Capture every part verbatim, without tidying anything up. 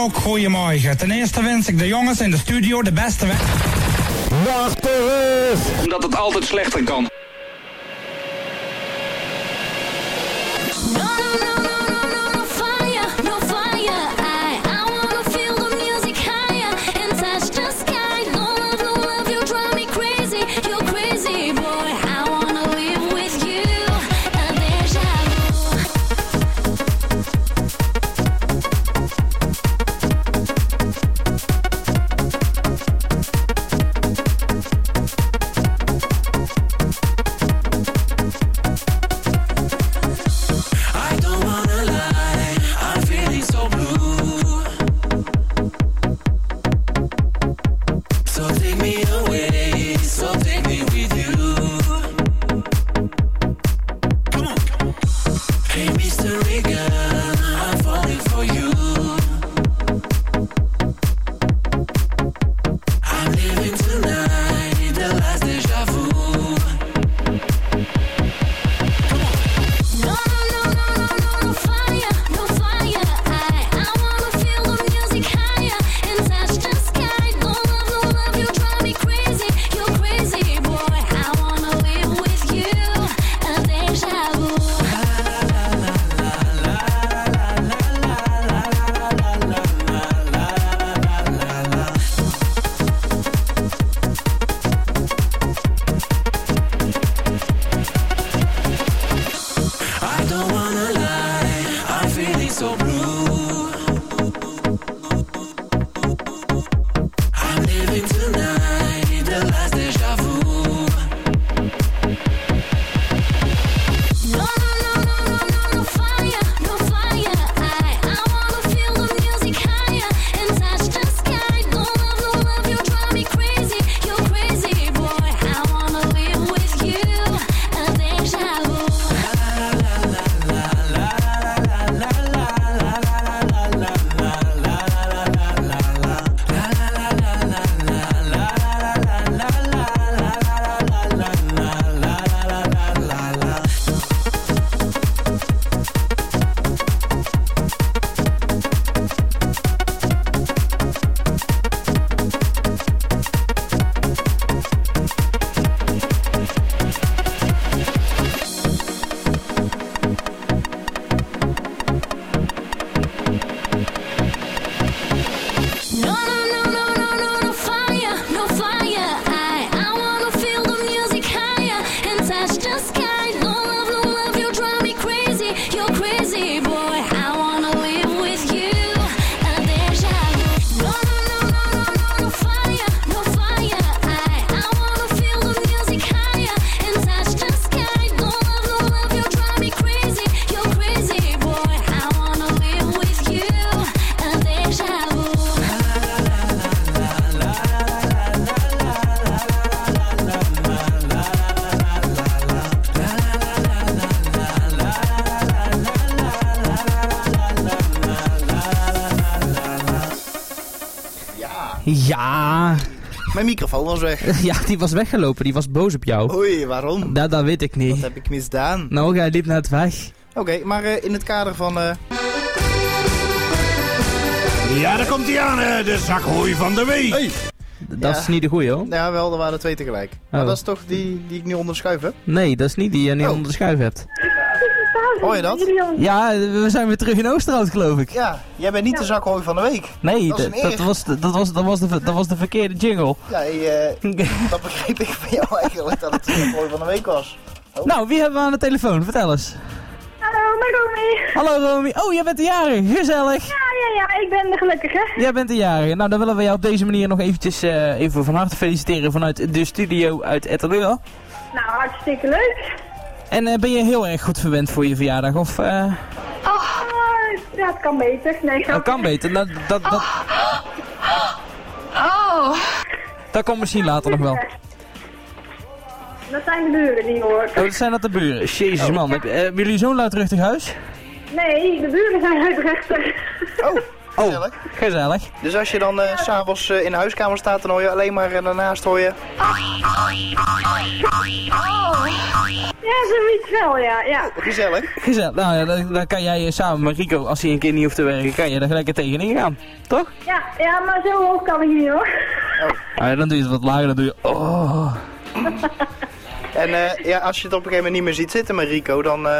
ook goeiemorgen. Ten eerste wens ik de jongens in de studio de beste weg. Wacht Omdat het altijd slechter kan. Ja. Mijn microfoon was weg. Ja, die was weggelopen. Die was boos op jou. Oei, waarom? Nou, dat weet ik niet. Wat heb ik misdaan? Nou, jij liep net weg. Oké, okay, maar uh, in het kader van... Uh... Ja, daar komt hij aan, uh, de zakhooi van de week. Hey. Dat ja. is niet de goeie, hoor. Ja, wel, er waren er twee tegelijk. Oh. Maar dat is toch die die ik nu onder de schuif heb? Nee, dat is niet die je nu oh. onder de schuif hebt. Hoor je dat? Ja, we zijn weer terug in Oosterhout, geloof ik. Ja, jij bent niet de zakhooi van de week. Nee, dat, dat, dat, was, de, dat, was, dat, was, de, dat was de verkeerde jingle. Ja, uh, dat begreep ik van jou eigenlijk, dat het de zakhooi van de week was. Oh. Nou, wie hebben we aan de telefoon? Vertel eens. Hallo, met Romy. Hallo Romy. Oh, jij bent de jarige. Gezellig. Ja, ja, ja. Ik ben de gelukkige. Jij bent de jarige. Nou, dan willen we jou op deze manier nog eventjes uh, even van harte feliciteren vanuit de studio uit Etteleur. Nou, hartstikke leuk. En uh, ben je heel erg goed verwend voor je verjaardag, of... Uh... Oh, ja, het kan beter. Nee, dat kan beter. Dat, dat, dat... Oh. Dat komt misschien later nog wel. Dat zijn de buren die hoor. Oh, dat zijn dat de buren. Jezus man, ja. Heb, uh, hebben jullie zo'n luidruchtig huis? Nee, de buren zijn uitrechter. Oh. Oh, Gezellig. gezellig. Dus als je dan uh, s'avonds uh, in de huiskamer staat, dan hoor je alleen maar en daarnaast hoor je... Ja, zoiets wel, ja. ja. Gezellig. Gezellig. Nou ja, dan, dan kan jij uh, samen met Rico, als hij een keer niet hoeft te werken, kan je er gelijk tegenin gaan. Toch? Ja, ja, maar zo hoog kan ik niet hoor. Oh. Nou ja, dan doe je het wat lager, dan doe je... Oh. En uh, ja, als je het op een gegeven moment niet meer ziet zitten met Rico, dan... Uh...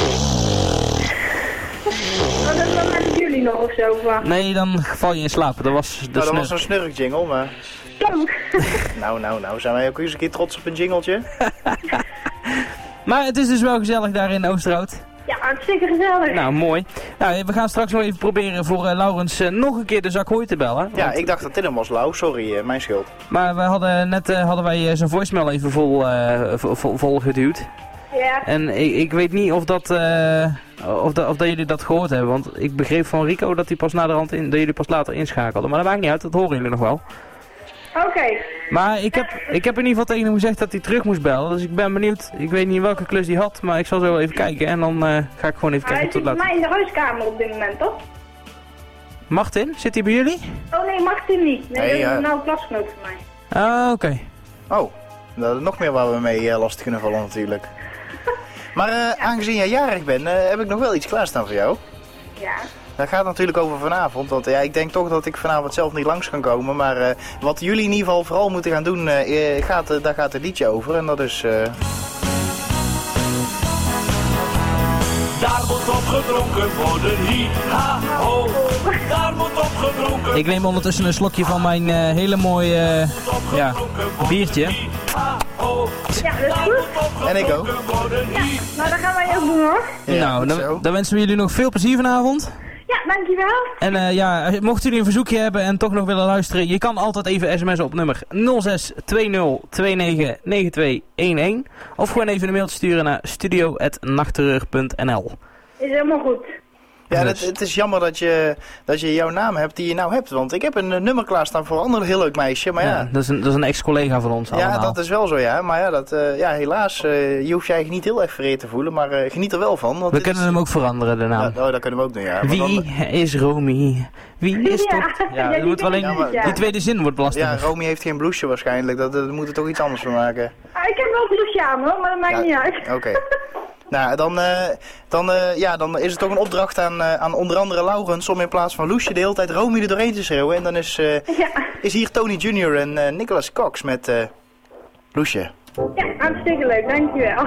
Oh, dat was met jullie nog of zo. Maar... Nee, dan val je in slaap. Dat was de nou, dat snurk. was zo'n snurkjingle, maar... nou, nou, nou, zijn wij ook eens een keer trots op een jingeltje? Maar het is dus wel gezellig daar in Oosterhout. Ja, hartstikke gezellig. Nou, mooi. Nou, we gaan straks nog even proberen voor uh, Laurens uh, nog een keer de zak hooi te bellen. Ja, want... ik dacht dat dit hem was, Lau. Sorry, uh, mijn schuld. Maar we hadden net uh, hadden wij uh, zijn voicemail even vol, uh, vol, vol, vol geduwd. Ja. En ik, ik weet niet of dat, uh, of, dat, of dat jullie dat gehoord hebben, want ik begreep van Rico dat hij pas naderhand in, dat jullie pas later inschakelden. Maar dat maakt niet uit, dat horen jullie nog wel. Oké. Okay. Maar ik heb, ik heb in ieder geval tegen hem gezegd dat hij terug moest bellen, dus ik ben benieuwd. Ik weet niet welke klus hij had, maar ik zal zo wel even kijken en dan uh, ga ik gewoon even hij kijken tot laat. later. Hij zit bij mij in de huiskamer op dit moment, toch? Martin, zit hij bij jullie? Oh nee, Martin niet. Nee, nee dat is uh... een oude klasgenoot van mij. Ah, oké. Okay. Oh, dat is nog meer waar we mee uh, lastig kunnen vallen natuurlijk. Maar uh, aangezien jij jarig bent, uh, heb ik nog wel iets klaarstaan voor jou. Ja. Dat gaat natuurlijk over vanavond, want ja, ik denk toch dat ik vanavond zelf niet langs kan komen. Maar uh, wat jullie in ieder geval vooral moeten gaan doen, uh, gaat, uh, daar gaat het liedje over en dat is... Uh... Daar moet op gedronken worden, hi, ha, ho. Daar moet op gedronken. Ik neem ondertussen een slokje van mijn uh, hele mooie uh, ja, biertje. Ja, dat is goed. En ik ook. Ja, nou dat gaan wij ook doen hoor. Ja, nou, dan, dan wensen we jullie nog veel plezier vanavond. Ja, dankjewel. En uh, ja, mochten jullie een verzoekje hebben en toch nog willen luisteren, je kan altijd even sms'en op nummer nul zes twee nul twee negen negen twee een een. Of gewoon even een mailtje sturen naar studio at nachtterreur punt n l. Is helemaal goed. Ja, het, het is jammer dat je, dat je jouw naam hebt die je nou hebt. Want ik heb een uh, nummer klaarstaan voor een ander heel leuk meisje, maar ja. ja dat, is een, dat is een ex-collega van ons allemaal. Ja, dat is wel zo, ja. Maar ja, dat, uh, ja helaas, uh, je hoeft je eigenlijk niet heel erg vereerd te voelen, maar uh, geniet er wel van. Want we kunnen is... hem ook veranderen, de naam. Ja, oh, dat kunnen we ook doen, ja. Wie dan... is Romy? Wie is ja. dat? Ja, Ja, dat moet wel die, alleen, ja, maar... die tweede zin wordt belastend. Ja, Romy heeft geen blouseje waarschijnlijk. Dat, dat moet er toch iets anders van maken. Ah, ik heb wel een blouseje aan hoor, maar dat maakt ja, niet uit. Oké. Okay. Nou, dan, uh, dan, uh, ja, dan is het toch een opdracht aan, uh, aan onder andere Laurens om in plaats van Loesje de hele tijd Romy er doorheen te schreeuwen. En dan is, uh, ja. is hier Tony junior en uh, Nicholas Cox met uh, Loesje. Ja, hartstikke leuk, dankjewel.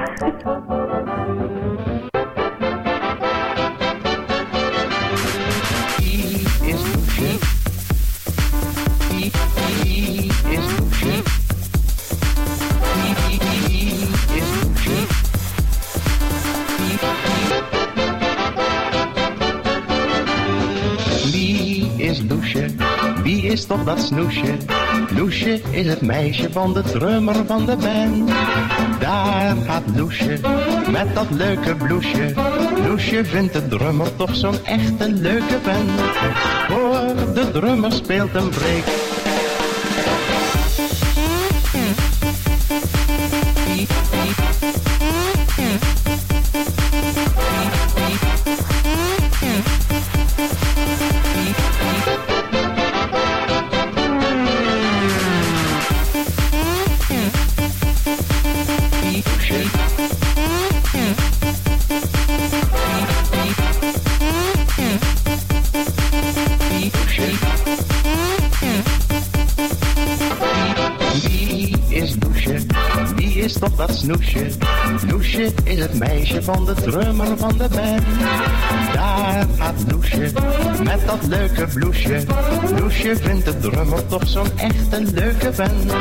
Wie is toch dat snoesje? Loesje is het meisje van de drummer van de band. Daar gaat Loesje met dat leuke blouseje. Loesje vindt de drummer toch zo'n echte leuke band. Hoor, de drummer speelt een break. Toch dat snoesje, Loesje is het meisje van de drummer van de band. Daar gaat Loesje met dat leuke blouseje. Loesje vindt de drummer toch zo'n echte leuke band.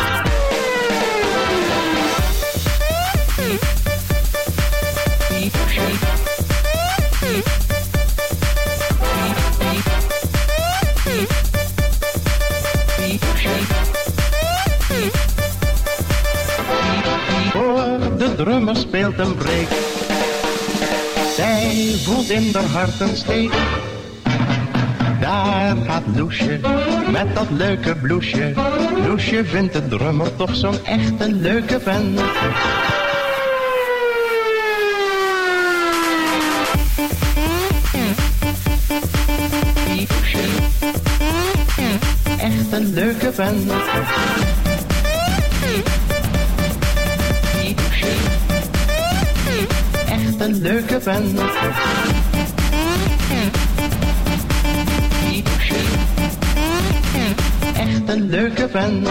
De drummer speelt een break. Zij voelt in haar hart een steek. Daar gaat Loesje met dat leuke blouseje. Loesje vindt de drummer toch zo'n echte leuke vent. Loesje. een leuke vent. Echt een leuke vent. Echt een leuke vent.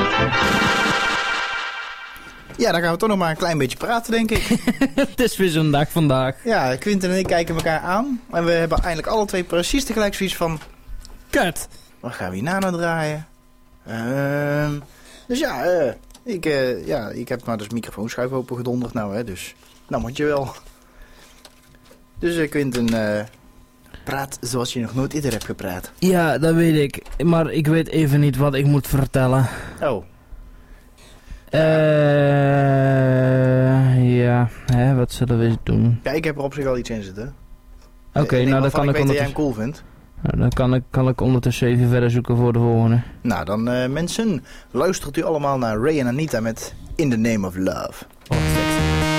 Ja, dan gaan we toch nog maar een klein beetje praten, denk ik. Het is weer zo'n dag vandaag. Ja, Quinten en ik kijken elkaar aan. En we hebben eigenlijk alle twee precies tegelijk zoiets van... Kut. Wat gaan we hierna nou draaien? Uh, dus ja, uh, ik, uh, ja, ik heb maar dus microfoonschuif open gedonderd nou, hè. Dus, nou moet je wel. Dus uh, Quinten, uh, praat zoals je nog nooit eerder hebt gepraat. Ja, dat weet ik. Maar ik weet even niet wat ik moet vertellen. Oh. Eh, uh, ja, hè, wat zullen we eens doen? Ja, ik heb er op zich al iets in zitten. Oké, okay, nou dan kan ik, ik weet ondertussen... dat jij hem cool vindt. Nou, dan kan ik, kan ik ondertussen even verder zoeken voor de volgende. Nou, dan uh, mensen, luistert u allemaal naar Ray en Anita met In the Name of Love. Oh, sexy.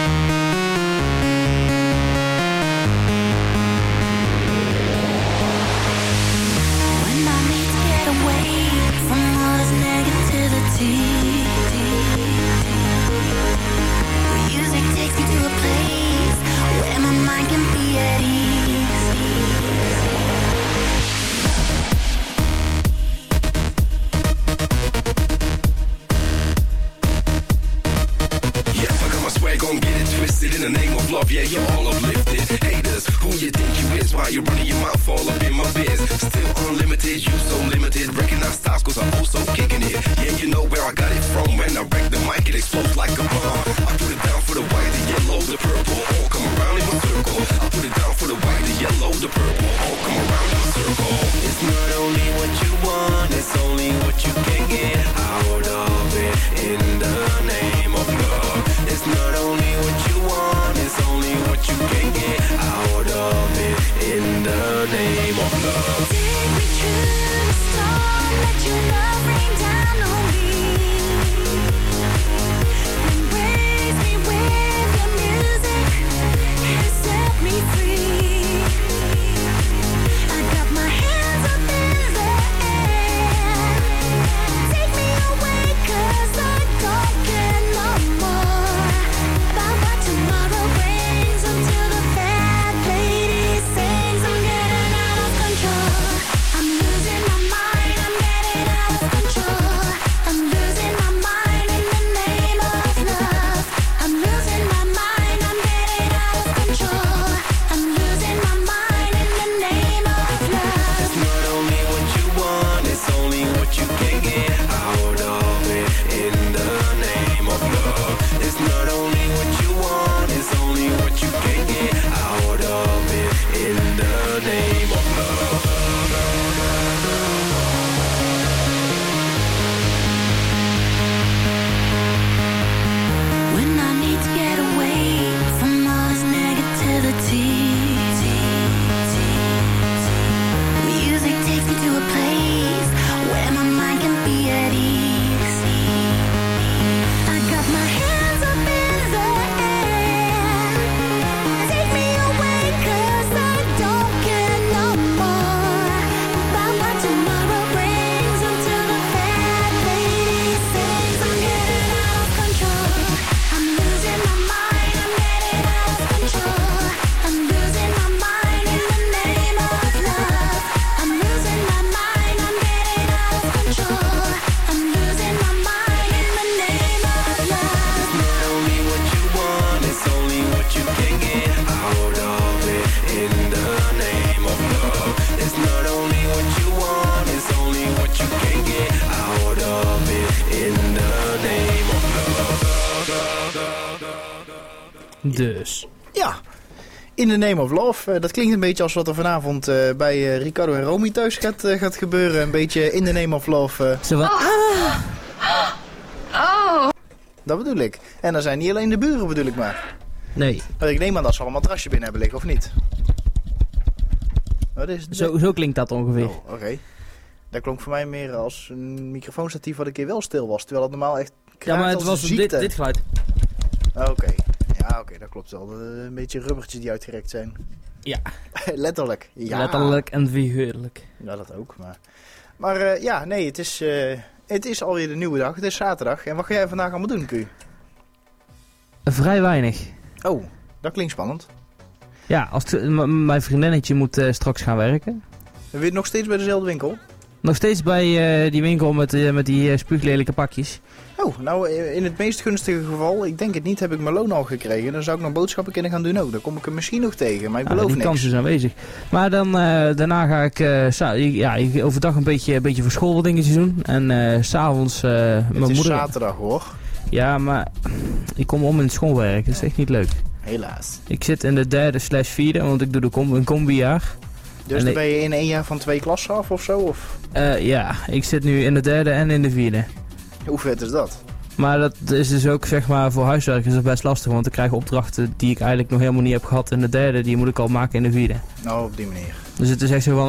In the name of love, yeah, you're all uplifted. Haters, who you think you is? Why you running your mouth all up in my biz? Still unlimited, you so limited. Recognize styles cause I'm also kicking it. Yeah, you know where I got it from. When I wreck the mic, it explodes like a bomb. I put it down for the white, the yellow, the purple. All come around in a circle. I put it down for the white, the yellow, the purple. All come around in a circle. It's not only what you want, it's only what you can get out of it. In the name of love. It's not only what you want, it's only what you can get out of it. In the name of love. Take me to the storm, let your love rain down on me. Embrace me with your music and set me free. I got my hands up in the air. Take me away cause I don't care no more about what tomorrow brings until the fat lady sings. I'm getting out of control. I'm losing my mind. I'm getting out of control. I'm losing my mind in the name of love. I'm losing my mind. I'm getting out of control. I'm losing my mind in the name of love. It's not only what you want, it's only what you can get out of it. In the name of love. It's not only what you want, it's only what you can get out of it. In the name of love. When I need to get away from all this negativity, music takes me to a place where my mind can be at ease. I got my hands up in the air. Take me away cause I don't care no more about what tomorrow brings until the fat lady sings. I'm getting out of control. I'm losing my mind. I'm getting out of control. I'm losing my mind in the name of love. I'm losing my mind. I'm getting out of control. I'm losing my mind in the name of love. It's not only what you want, it's only what you can get out of it. In the name of love. It's not only what you want, it's only what you can get out of it. In the name of love. Dus. Ja, In the Name of Love. Uh, dat klinkt een beetje als wat er vanavond uh, bij uh, Ricardo en Romy thuis gaat, uh, gaat gebeuren. Een beetje In the Name of Love. Uh, Zo wat? Oh. Oh. Dat bedoel ik. En dan zijn niet alleen de buren bedoel ik maar. Nee. Maar ik neem aan dat ze allemaal matrasje binnen hebben liggen, of niet? Wat is het? Zo, zo klinkt dat ongeveer. Oh, oké. Okay. Dat klonk voor mij meer als een microfoonstatief wat een keer wel stil was. Terwijl het normaal echt Ja, maar het was dit, dit geluid. Oké. Okay. Ja, oké, okay, dat klopt wel. Een beetje rubbertjes die uitgerekt zijn. Ja. Letterlijk. Ja. Letterlijk en figuurlijk. Ja, dat ook. Maar, maar uh, ja, nee, het is uh, Het is alweer de nieuwe dag, het is zaterdag. En wat ga jij vandaag allemaal doen, Q? Vrij weinig. Oh, dat klinkt spannend. Ja, als t- m- mijn vriendinnetje moet uh, straks gaan werken. Ben je nog steeds bij dezelfde winkel? Nog steeds bij uh, die winkel met, uh, met die uh, spuuglelijke pakjes. Oh, nou in het meest gunstige geval, ik denk het niet, heb ik mijn loon al gekregen. Dan zou ik nog boodschappen kunnen gaan doen ook. Dan kom ik er misschien nog tegen, maar ik beloof ah, die niks. kans is aanwezig. Maar dan, uh, daarna ga ik uh, sa- ja, ik overdag een beetje, een beetje voor school wat dingetjes doen. En uh, s'avonds uh, mijn Het is moeder... zaterdag hoor. Ja, maar ik kom om in het schoolwerk. Dat is echt niet leuk. Helaas. Ik zit in de derde slash vierde, want ik doe de com- een combi-jaar. Dus dan ben je in één jaar van twee klassen af of zo? Of? Uh, ja, ik zit nu in de derde en in de vierde. Hoe vet is dat? Maar dat is dus ook, zeg maar, voor huiswerk is dat best lastig. Want ik krijg opdrachten die ik eigenlijk nog helemaal niet heb gehad in de derde. Die moet ik al maken in de vierde. Nou, op die manier. Dus het is echt zo van,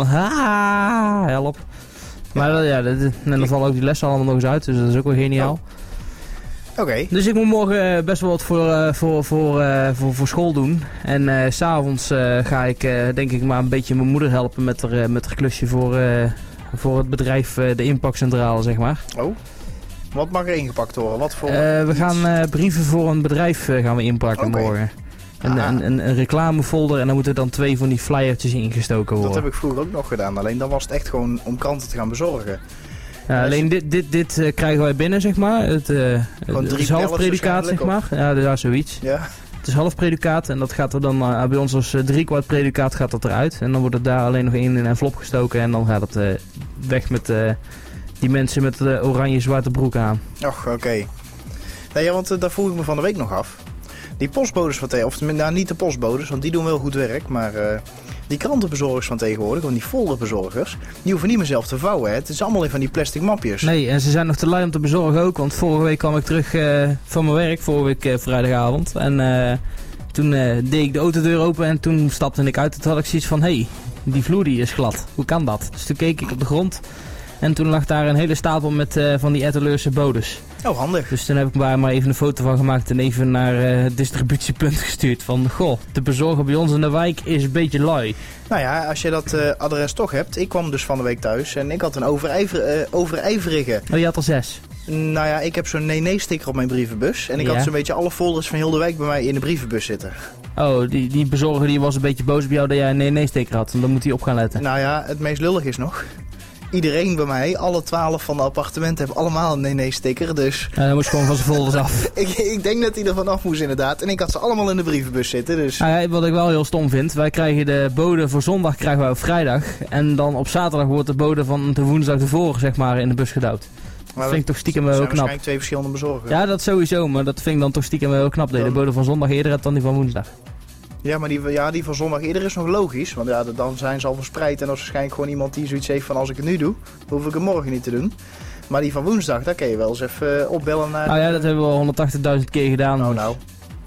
ha, help. Maar ja, ja dat, en dan vallen ook die lessen allemaal nog eens uit. Dus dat is ook wel geniaal. Oh. Oké. Okay. Dus ik moet morgen best wel wat voor, uh, voor, voor, uh, voor, voor school doen. En uh, s'avonds uh, ga ik uh, denk ik maar een beetje mijn moeder helpen met haar, uh, met haar klusje voor, uh, voor het bedrijf uh, de inpakcentrale, zeg maar. Oh. Wat mag er ingepakt worden? Wat voor? Uh, we gaan uh, brieven voor een bedrijf uh, gaan we inpakken okay. morgen. Een, een, een, een reclamefolder en dan moeten dan twee van die flyertjes ingestoken worden. Dat heb ik vroeger ook nog gedaan. Alleen dan was het echt gewoon om kranten te gaan bezorgen. Ja, alleen dit, dit, dit uh, krijgen wij binnen, zeg maar. Het, uh, het is half predicaat, zeg maar. Ja, ja, zoiets. Ja. Het is half predicaat en dat gaat er dan uh, bij ons als uh, driekwart predicaat gaat dat eruit. En dan wordt het daar alleen nog in een envelop gestoken en dan gaat het uh, weg met uh, die mensen met de oranje zwarte broek aan. Och, oké. Okay. Nee, ja, want uh, daar vroeg ik me van de week nog af. Die postbodes van tegenwoordig, of nou, niet de postbodes, want die doen wel goed werk, maar uh, die krantenbezorgers van tegenwoordig, want die folderbezorgers, die hoeven niet meer zelf te vouwen. Hè. Het is allemaal in van die plastic mapjes. Nee, en ze zijn nog te lui om te bezorgen ook, want vorige week kwam ik terug uh, van mijn werk, vorige week uh, vrijdagavond. En uh, toen uh, deed ik de autodeur open en toen stapte ik uit en toen had ik zoiets van, hé, hey, die vloer die is glad, hoe kan dat? Dus toen keek ik op de grond en toen lag daar een hele stapel met uh, van die Etteleurse bodes. Oh, handig. Dus toen heb ik daar maar even een foto van gemaakt en even naar uh, het distributiepunt gestuurd. Van, goh, de bezorger bij ons in de wijk is een beetje lui. Nou ja, als je dat uh, adres toch hebt. Ik kwam dus van de week thuis en ik had een overijver, uh, overijverige. Oh, je had er zes? Nou ja, ik heb zo'n nee-nee-sticker op mijn brievenbus. En ik ja. had zo'n beetje alle folders van heel de wijk bij mij in de brievenbus zitten. Oh, die, die bezorger die was een beetje boos op jou dat jij een nee-nee-sticker had. En dan moet hij op gaan letten. Nou ja, het meest lullig is nog... Iedereen bij mij, alle twaalf van de appartementen hebben allemaal een nee-nee-sticker, dus... Ja, dan moet je gewoon van zijn folders af. ik, ik denk dat hij er vanaf moest inderdaad. En ik had ze allemaal in de brievenbus zitten, dus... Nou ja, wat ik wel heel stom vind, wij krijgen de bode voor zondag krijgen wij op vrijdag. En dan op zaterdag wordt de bode van de woensdag ervoor, zeg maar, in de bus gedouwd. Dat maar vind ik toch stiekem wel heel knap. Er zijn waarschijnlijk twee verschillende bezorgers. Ja, dat sowieso, maar dat vind ik dan toch stiekem wel heel knap. Dat je de bode van zondag eerder hebt dan die van woensdag. Ja, maar die, ja, die van zondag eerder is nog logisch. Want ja, dan zijn ze al verspreid. En dat is waarschijnlijk gewoon iemand die zoiets heeft van als ik het nu doe, hoef ik het morgen niet te doen. Maar die van woensdag, daar kun je wel eens even uh, opbellen naar... Nou ja, dat hebben we al honderdtachtigduizend keer gedaan. Nou, nou.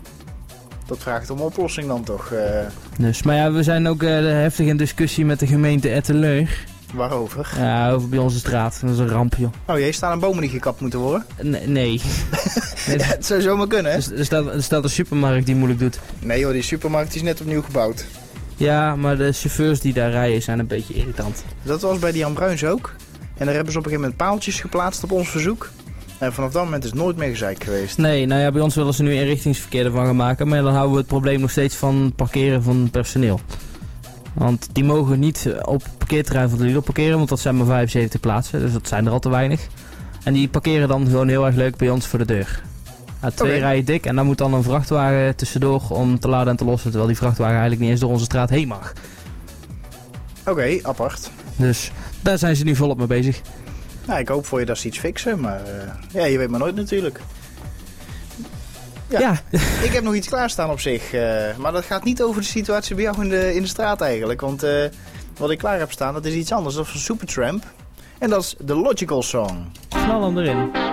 Dat vraagt om een oplossing dan toch. Uh... Dus, maar ja, we zijn ook uh, heftig in discussie met de gemeente Etteleur. Waarover? Ja, over bij onze straat. Dat is een ramp, joh. Oh, hier staan er bomen die gekapt moeten worden? Nee. nee. ja, het zou zomaar kunnen, hè? Er, er, staat, er staat een supermarkt die moeilijk doet. Nee hoor, die supermarkt is net opnieuw gebouwd. Ja, maar de chauffeurs die daar rijden zijn een beetje irritant. Dat was bij die Jan Bruins ook. En daar hebben ze op een gegeven moment paaltjes geplaatst op ons verzoek. En vanaf dat moment is het nooit meer gezeik geweest. Nee, nou ja, bij ons willen ze nu inrichtingsverkeer ervan gaan maken. Maar dan houden we het probleem nog steeds van parkeren van personeel. Want die mogen niet op het parkeerterrein van de Lidl parkeren, want dat zijn maar vijfenzeventig plaatsen. Dus dat zijn er al te weinig. En die parkeren dan gewoon heel erg leuk bij ons voor de deur. Ja, twee okay. rijen dik en dan moet dan een vrachtwagen tussendoor om te laden en te lossen. Terwijl die vrachtwagen eigenlijk niet eens door onze straat heen mag. Oké, okay, apart. Dus daar zijn ze nu volop mee bezig. Nou, ik hoop voor je dat ze iets fixen, maar uh, ja, je weet maar nooit natuurlijk. Ja, ja. Ik heb nog iets klaarstaan op zich, uh, maar dat gaat niet over de situatie bij jou in de, in de straat eigenlijk. Want uh, wat ik klaar heb staan, dat is iets anders, dat is van Supertramp. En dat is The Logical Song. Knal hem erin.